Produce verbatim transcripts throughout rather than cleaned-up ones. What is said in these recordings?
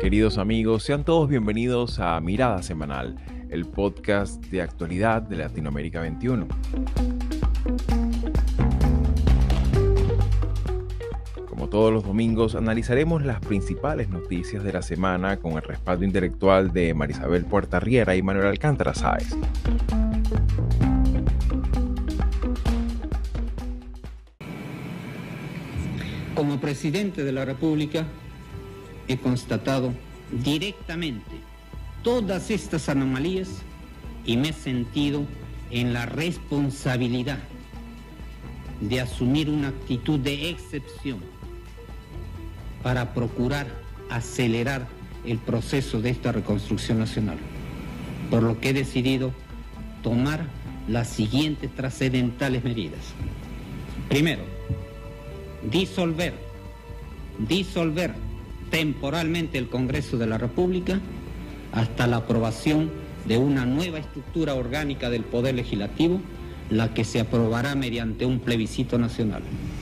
Queridos amigos, sean todos bienvenidos a Mirada Semanal, el podcast de actualidad de Latinoamérica veintiuno. Como todos los domingos, analizaremos las principales noticias de la semana con el respaldo intelectual de Marisabel Puertarriera y Manuel Alcántara Sáez. Como presidente de la República, he constatado directamente todas estas anomalías y me he sentido en la responsabilidad de asumir una actitud de excepción para procurar acelerar el proceso de esta reconstrucción nacional, por lo que he decidido tomar las siguientes trascendentales medidas. Primero, disolver, disolver temporalmente el Congreso de la República hasta la aprobación de una nueva estructura orgánica del Poder Legislativo, la que se aprobará mediante un plebiscito nacional.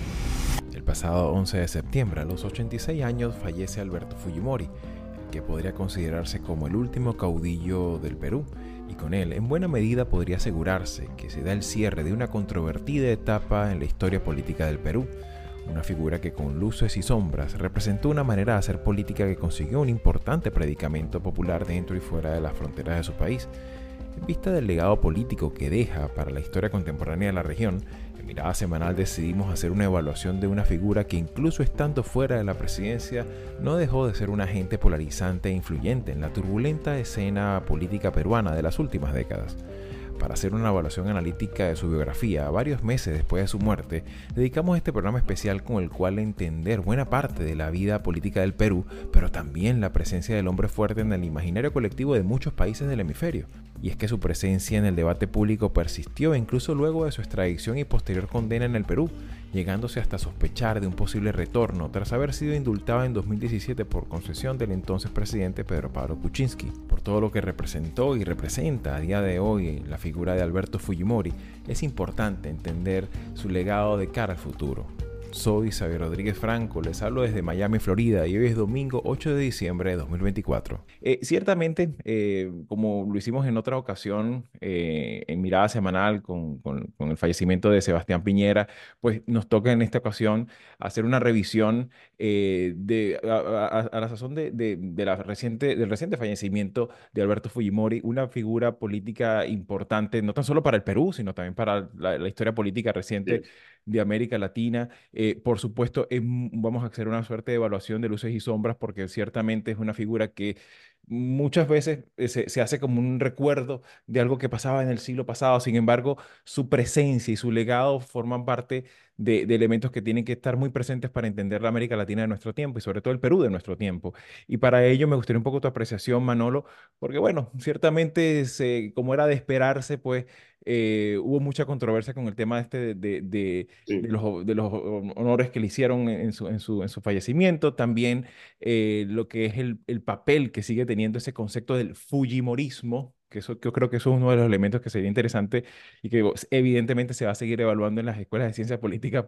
El pasado once de septiembre, a los ochenta y seis años, fallece Alberto Fujimori, el que podría considerarse como el último caudillo del Perú, y con él, en buena medida, podría asegurarse que se da el cierre de una controvertida etapa en la historia política del Perú. Una figura que con luces y sombras representó una manera de hacer política que consiguió un importante predicamento popular dentro y fuera de las fronteras de su país. En vista del legado político que deja para la historia contemporánea de la región, en Mirada Semanal decidimos hacer una evaluación de una figura que, incluso estando fuera de la presidencia, no dejó de ser un agente polarizante e influyente en la turbulenta escena política peruana de las últimas décadas. Para hacer una evaluación analítica de su biografía, varios meses después de su muerte, dedicamos este programa especial con el cual entender buena parte de la vida política del Perú, pero también la presencia del hombre fuerte en el imaginario colectivo de muchos países del hemisferio. Y es que su presencia en el debate público persistió incluso luego de su extradición y posterior condena en el Perú, llegándose hasta sospechar de un posible retorno tras haber sido indultado en dos mil diecisiete por concesión del entonces presidente Pedro Pablo Kuczynski. Por todo lo que representó y representa a día de hoy la figura de Alberto Fujimori, es importante entender su legado de cara al futuro. Soy Xavier Rodríguez Franco, les hablo desde Miami, Florida, y hoy es domingo ocho de diciembre de dos mil veinticuatro. Eh, ciertamente, eh, como lo hicimos en otra ocasión, eh, en Mirada Semanal con, con, con el fallecimiento de Sebastián Piñera, pues nos toca en esta ocasión hacer una revisión eh, de, a, a- a la sazón de, de- de la reciente, del reciente fallecimiento de Alberto Fujimori, una figura política importante, no tan solo para el Perú, sino también para la, la historia política reciente Sí. de América Latina. Eh, por supuesto, es m- vamos a hacer una suerte de evaluación de luces y sombras porque ciertamente es una figura que muchas veces eh, se, se hace como un recuerdo de algo que pasaba en el siglo pasado. Sin embargo, su presencia y su legado forman parte de, de elementos que tienen que estar muy presentes para entender la América Latina de nuestro tiempo y sobre todo el Perú de nuestro tiempo. Y para ello me gustaría un poco tu apreciación, Manolo, porque bueno, ciertamente se- como era de esperarse, pues eh, hubo mucha controversia con el tema este de, de, de- de Sí. los, de los honores que le hicieron en su, en su, en su fallecimiento. También eh, lo que es el, el papel que sigue teniendo ese concepto del Fujimorismo, que eso, yo creo que eso es uno de los elementos que sería interesante y que pues, evidentemente se va a seguir evaluando en las escuelas de ciencia política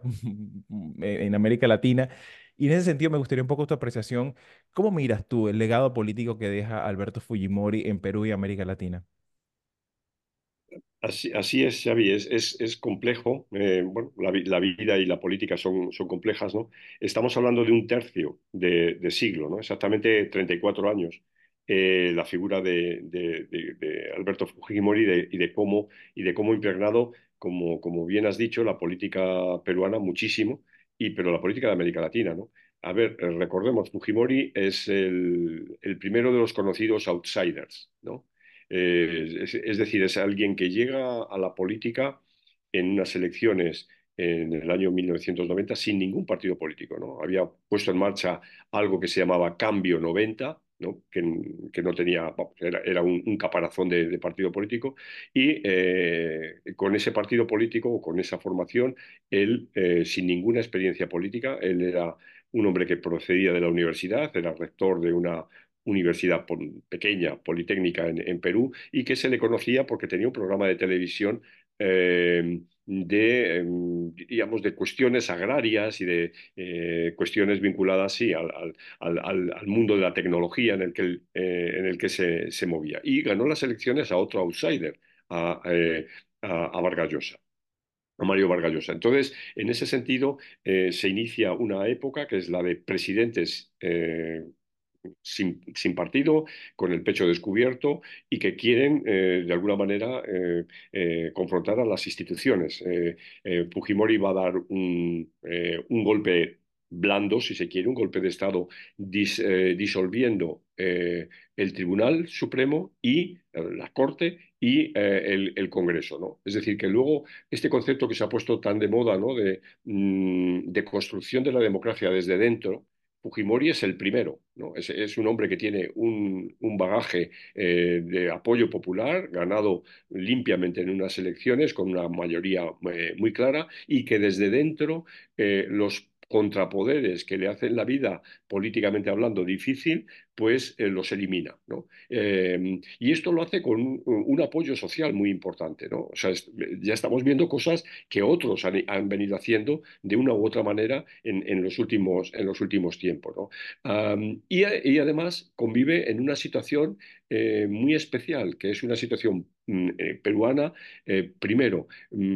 en América Latina. Y en ese sentido me gustaría un poco tu apreciación. ¿Cómo miras tú el legado político que deja Alberto Fujimori en Perú y América Latina? Así, así es, Xavi, es, es, es complejo. Eh, bueno, la, vi- la vida y la política son, son complejas, ¿no? Estamos hablando de un tercio de, de siglo, ¿no? Exactamente treinta y cuatro años. Eh, la figura de, de- de- de Alberto Fujimori y de, y de cómo, y de cómo impregnado, como, como bien has dicho, la política peruana muchísimo, y, pero la política de América Latina, ¿no? A ver, eh, recordemos, Fujimori es el, el primero de los conocidos outsiders, ¿no? Eh, es, es decir, es alguien que llega a la política en unas elecciones en el año mil novecientos noventa sin ningún partido político, ¿no? Había puesto en marcha algo que se llamaba Cambio noventa, ¿no? Que, que no tenía, vamos, era, era un, un caparazón de, de partido político, y eh, con ese partido político o con esa formación, él, eh, sin ninguna experiencia política, él era un hombre que procedía de la universidad, era rector de una universidad pol- pequeña, politécnica en, en Perú, y que se le conocía porque tenía un programa de televisión eh, de, em, digamos, de cuestiones agrarias y de eh, cuestiones vinculadas, sí, al, al- al- al- al mundo de la tecnología en el que, él, eh, en el que se, se movía. Y ganó las elecciones a otro outsider, a, eh, a, a Vargas Llosa, a Mario Vargas Llosa. Entonces, en ese sentido, eh, se inicia una época que es la de presidentes eh, sin, sin partido, con el pecho descubierto y que quieren, eh, de alguna manera, eh, eh, confrontar a las instituciones. Eh, eh, Fujimori va a dar un, eh, un golpe blando, si se quiere, un golpe de Estado dis- eh, disolviendo eh, el Tribunal Supremo y eh, la Corte y eh, el, el Congreso, ¿no? Es decir, que luego este concepto que se ha puesto tan de moda, ¿no? de, mm, de construcción de la democracia desde dentro. Fujimori es el primero, ¿no? Es, es un hombre que tiene un, un bagaje eh, de apoyo popular, ganado limpiamente en unas elecciones con una mayoría eh, muy clara y que desde dentro eh, los contrapoderes que le hacen la vida, políticamente hablando, difícil, pues eh, los elimina, ¿no? Eh, y esto lo hace con un, un apoyo social muy importante, ¿no? O sea, es- ya estamos viendo cosas que otros han, han venido haciendo de una u otra manera en, en los últimos, en los últimos tiempos, ¿no? Um, y, y, además convive en una situación eh, muy especial, que es una situación mm, eh, peruana, eh, primero,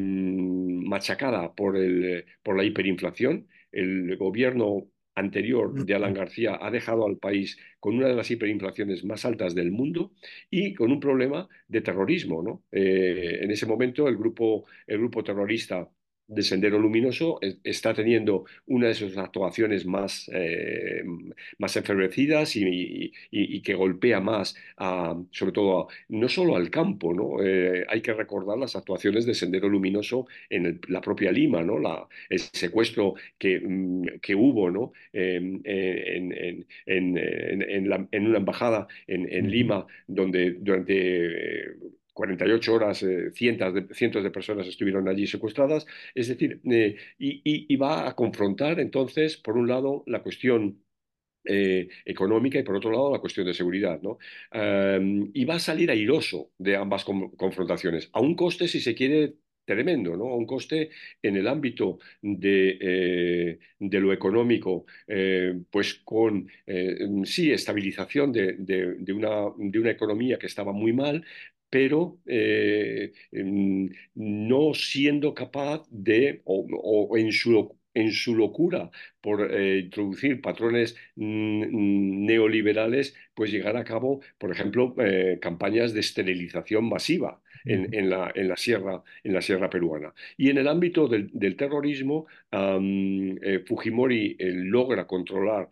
mm, machacada por, el, por la hiperinflación. El gobierno anterior de Alan García ha dejado al país con una de las hiperinflaciones más altas del mundo y con un problema de terrorismo, ¿no? Eh, en ese momento el grupo, el grupo terrorista de Sendero Luminoso eh, está teniendo una de sus actuaciones más, eh, más enfervecidas y, y- y que golpea más, a, sobre todo, a- no solo al campo, ¿no? Eh, hay que recordar las actuaciones de Sendero Luminoso en el- la propia Lima, ¿no? La, el secuestro que, mm, que hubo, ¿no? Eh, en, en- en- en- en la- en una embajada en, en Ujú. Lima, donde durante... eh, cuarenta y ocho horas, eh, cientos de, cientos de personas estuvieron allí secuestradas. Es decir, eh, y, y- y va a confrontar entonces, por un lado, la cuestión eh, económica y por otro lado la cuestión de seguridad, ¿no? Eh, y va a salir airoso de ambas com- confrontaciones, a un coste, si se quiere, tremendo, ¿no? A un coste en el ámbito de, eh, de lo económico, eh, pues con, eh, sí, estabilización de, de- de una, de una economía que estaba muy mal, pero eh, em, no siendo capaz de, o, o en su, en su locura por eh, introducir patrones mm, mm, neoliberales, pues llegar a cabo, por ejemplo, eh, campañas de esterilización masiva en, Ujú. en la, en la sierra, en la sierra peruana. Y en el ámbito del, del terrorismo, am, eh, Fujimori eh, logra controlar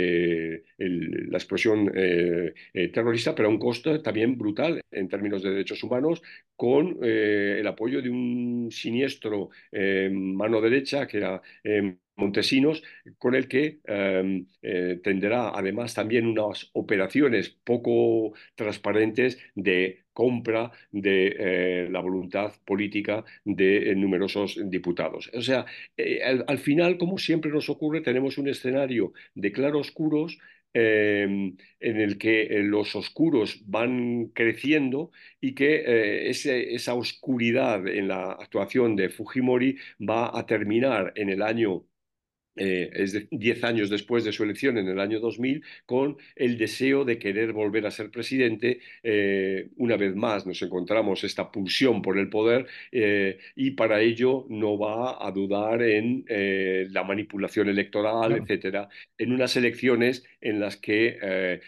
eh, el- la explosión eh, eh, terrorista, pero a un costo también brutal en términos de derechos humanos, con eh, el apoyo de un siniestro eh, mano derecha, que era eh, Montesinos, con el que eh, eh, tendrá además también unas operaciones poco transparentes de compra de eh, la voluntad política de eh, numerosos diputados. O sea, eh, al, al final, como siempre nos ocurre, tenemos un escenario de claroscuros eh, en el que eh, los oscuros van creciendo y que eh, ese- esa oscuridad en la actuación de Fujimori va a terminar en el año eh, es de, diez años después de su elección en el año dos mil, con el deseo de querer volver a ser presidente. Eh, una vez más nos encontramos esta pulsión por el poder eh, y para ello no va a dudar en eh, la manipulación electoral, Claro. etcétera, en unas elecciones en las que eh,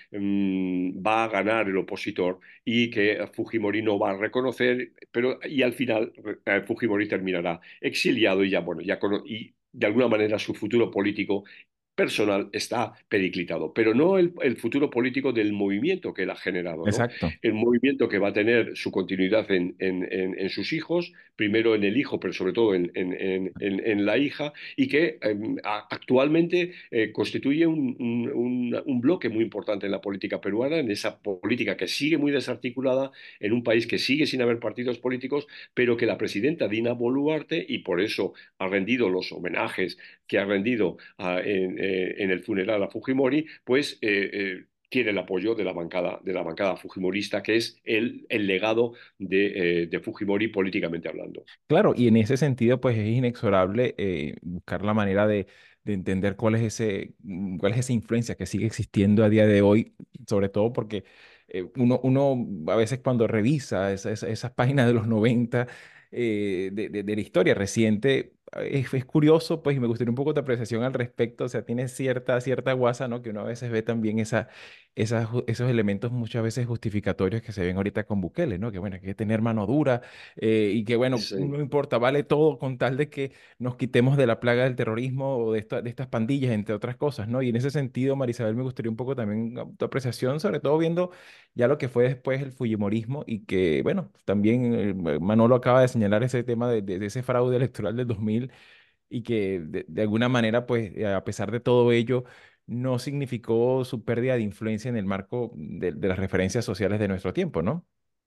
mm, va a ganar el opositor y que Fujimori no va a reconocer, pero y al final eh, Fujimori terminará exiliado y ya, bueno, ya cono- y de alguna manera su futuro político personal está periclitado, pero no el, el futuro político del movimiento que él ha generado, ¿no? Exacto. El movimiento que va a tener su continuidad en, en- en- en sus hijos, primero en el hijo, pero sobre todo en, en- en- en- en la hija, y que eh, a- actualmente eh, constituye un, un- un- un bloque muy importante en la política peruana, en esa política que sigue muy desarticulada, en un país que sigue sin haber partidos políticos, pero que la presidenta Dina Boluarte, y por eso ha rendido los homenajes que ha rendido a- en, eh, en el funeral a Fujimori, pues eh, eh, tiene el apoyo de la bancada, de la bancada fujimorista, que es el, el legado de, eh, de Fujimori políticamente hablando. Claro, y en ese sentido, pues es inexorable eh, buscar la manera de, de entender cuál es ese, mm, cuál es esa influencia que sigue existiendo a día de hoy, sobre todo porque eh, uno, uno a veces cuando revisa esa- esa- esas páginas de los noventa eh, de, de- de la historia reciente, es, es curioso, pues, y me gustaría un poco tu apreciación al respecto, o sea, tiene cierta, cierta guasa, ¿no? Que uno a veces ve también esa, esas ju- esos elementos muchas veces justificatorios que se ven ahorita con Bukele, ¿no? Que bueno, hay que tener mano dura eh, y que bueno, Sí. no importa, vale todo con tal de que nos quitemos de la plaga del terrorismo o de, esta- de estas pandillas, entre otras cosas, ¿no? Y en ese sentido, Marisabel, me gustaría un poco también uh, tu apreciación, sobre todo viendo ya lo que fue después el Fujimorismo y que, bueno, también eh, Manolo acaba de señalar ese tema de, de- de ese fraude electoral del dos mil y que de, de alguna manera, pues, eh, a pesar de todo ello, no significó su pérdida de influencia en el marco de, de las referencias sociales de nuestro tiempo, ¿no?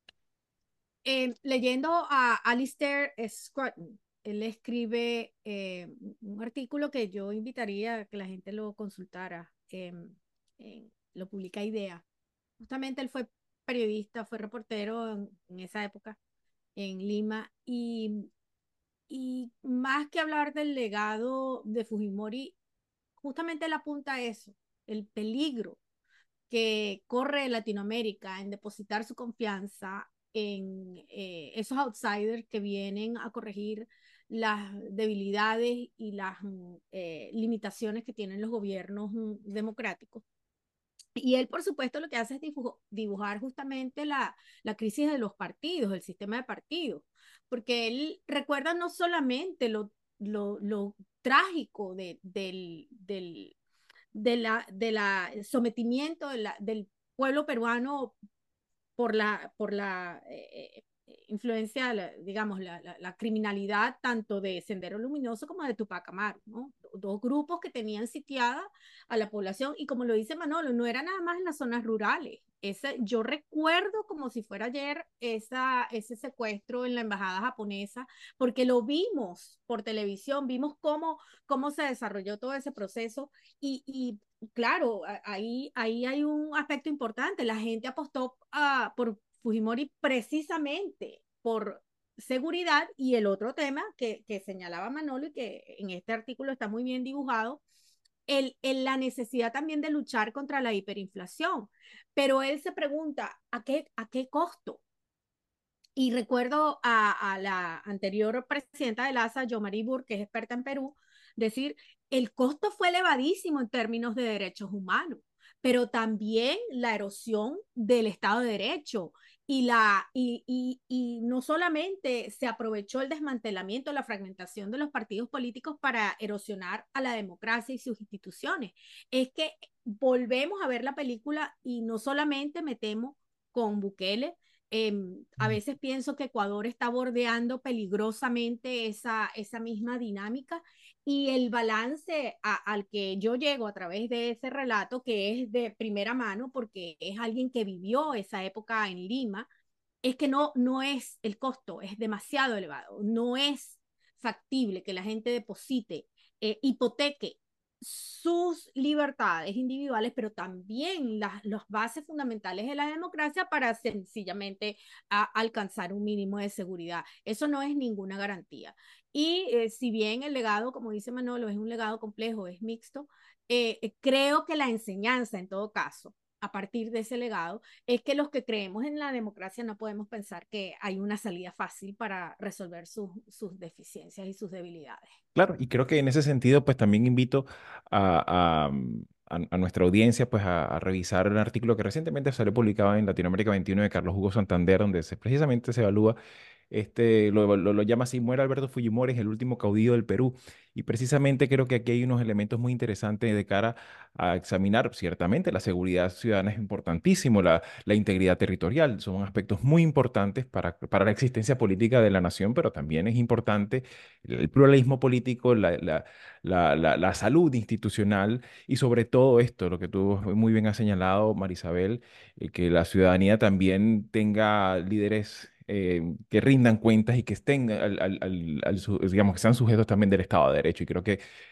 Eh, leyendo a Alistair Scruton, él escribe eh, un artículo que yo invitaría a que la gente lo consultara. Eh, eh, lo publica IDEA. Justamente él fue periodista, fue reportero en, en esa época en Lima y, y más que hablar del legado de Fujimori, justamente él apunta a eso, el peligro que corre Latinoamérica en depositar su confianza en eh, esos outsiders que vienen a corregir las debilidades y las mm, eh, limitaciones que tienen los gobiernos mm, democráticos. Y él, por supuesto, lo que hace es dibujo, dibujar justamente la, la crisis de los partidos, el sistema de partidos, porque él recuerda no solamente lo, lo, lo trágico de, del, del, de la, de la sometimiento de la, del pueblo peruano por la, por la eh, eh, influencia, la, digamos, la, la, la, criminalidad tanto de Sendero Luminoso como de Tupac Amaru, ¿no? Dos grupos que tenían sitiada a la población y como lo dice Manolo, no era nada más en las zonas rurales. Ese, yo recuerdo como si fuera ayer esa, ese secuestro en la embajada japonesa, porque lo vimos por televisión, vimos cómo, cómo se desarrolló todo ese proceso y, y claro, ahí, ahí hay un aspecto importante. La gente apostó uh, por Fujimori precisamente por seguridad y el otro tema que, que señalaba Manolo y que en este artículo está muy bien dibujado, el, el, la necesidad también de luchar contra la hiperinflación. Pero él se pregunta, ¿a qué, a qué costo? Y recuerdo a, a la anterior presidenta del ASA, Yomari Burr, que es experta en Perú, decir, el costo fue elevadísimo en términos de derechos humanos, pero también la erosión del Estado de Derecho y, la, y, y, y no solamente se aprovechó el desmantelamiento, la fragmentación de los partidos políticos para erosionar a la democracia y sus instituciones, es que volvemos a ver la película y no solamente metemos con Bukele, eh, a veces pienso que Ecuador está bordeando peligrosamente esa, esa misma dinámica y el balance a, al que yo llego a través de ese relato, que es de primera mano, porque es alguien que vivió esa época en Lima, es que no, no es el costo, es demasiado elevado, no es factible que la gente deposite, eh, hipoteque sus libertades individuales, pero también las, las bases fundamentales de la democracia para sencillamente a, alcanzar un mínimo de seguridad. Eso no es ninguna garantía. Y eh, si bien el legado, como dice Manolo, es un legado complejo, es mixto, eh, creo que la enseñanza, en todo caso, a partir de ese legado, es que los que creemos en la democracia no podemos pensar que hay una salida fácil para resolver sus, sus deficiencias y sus debilidades. Claro, y creo que en ese sentido, pues también invito a, a, a- a nuestra audiencia, pues a, a revisar un artículo que recientemente salió publicado en Latinoamérica veintiuno de Carlos Hugo Santander, donde se, precisamente se evalúa este, lo, lo, lo llama así, muere Alberto Fujimori, es el último caudillo del Perú. Y precisamente creo que aquí hay unos elementos muy interesantes de cara a examinar. Ciertamente, la seguridad ciudadana es importantísimo, la, la integridad territorial, son aspectos muy importantes para, para la existencia política de la nación, pero también es importante el pluralismo político, la, la, la, la, la salud institucional y sobre todo esto, lo que tú muy bien has señalado, Marisabel, eh, que la ciudadanía también tenga líderes eh, que rindan cuentas y que estén al, al- al- al su- digamos, que sean sujetos también del Estado de Derecho. Y creo que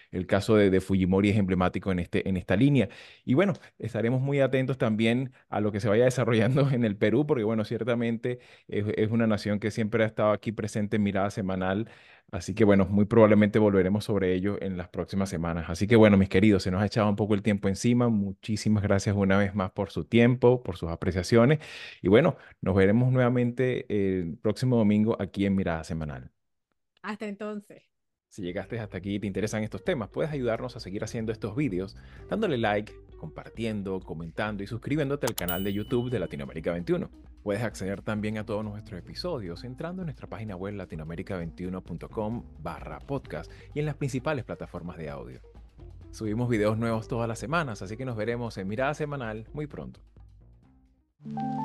el caso de, de Fujimori es emblemático en, este, en esta línea. Y bueno, estaremos muy atentos también a lo que se vaya desarrollando en el Perú, porque bueno, ciertamente es, es una nación que siempre ha estado aquí presente en Mirada Semanal. Así que bueno, muy probablemente volveremos sobre ello en las próximas semanas. Así que bueno, mis queridos, se nos ha echado un poco el tiempo encima. Muchísimas gracias una vez más por su tiempo, por sus apreciaciones. Y bueno, nos veremos nuevamente el próximo domingo aquí en Mirada Semanal. Hasta entonces. Si llegaste hasta aquí y te interesan estos temas, puedes ayudarnos a seguir haciendo estos vídeos dándole like, compartiendo, comentando y suscribiéndote al canal de YouTube de Latinoamérica veintiuno. Puedes acceder también a todos nuestros episodios entrando en nuestra página web latinoamerica veintiuno punto com barra podcast y en las principales plataformas de audio. Subimos videos nuevos todas las semanas, así que nos veremos en Mirada Semanal muy pronto.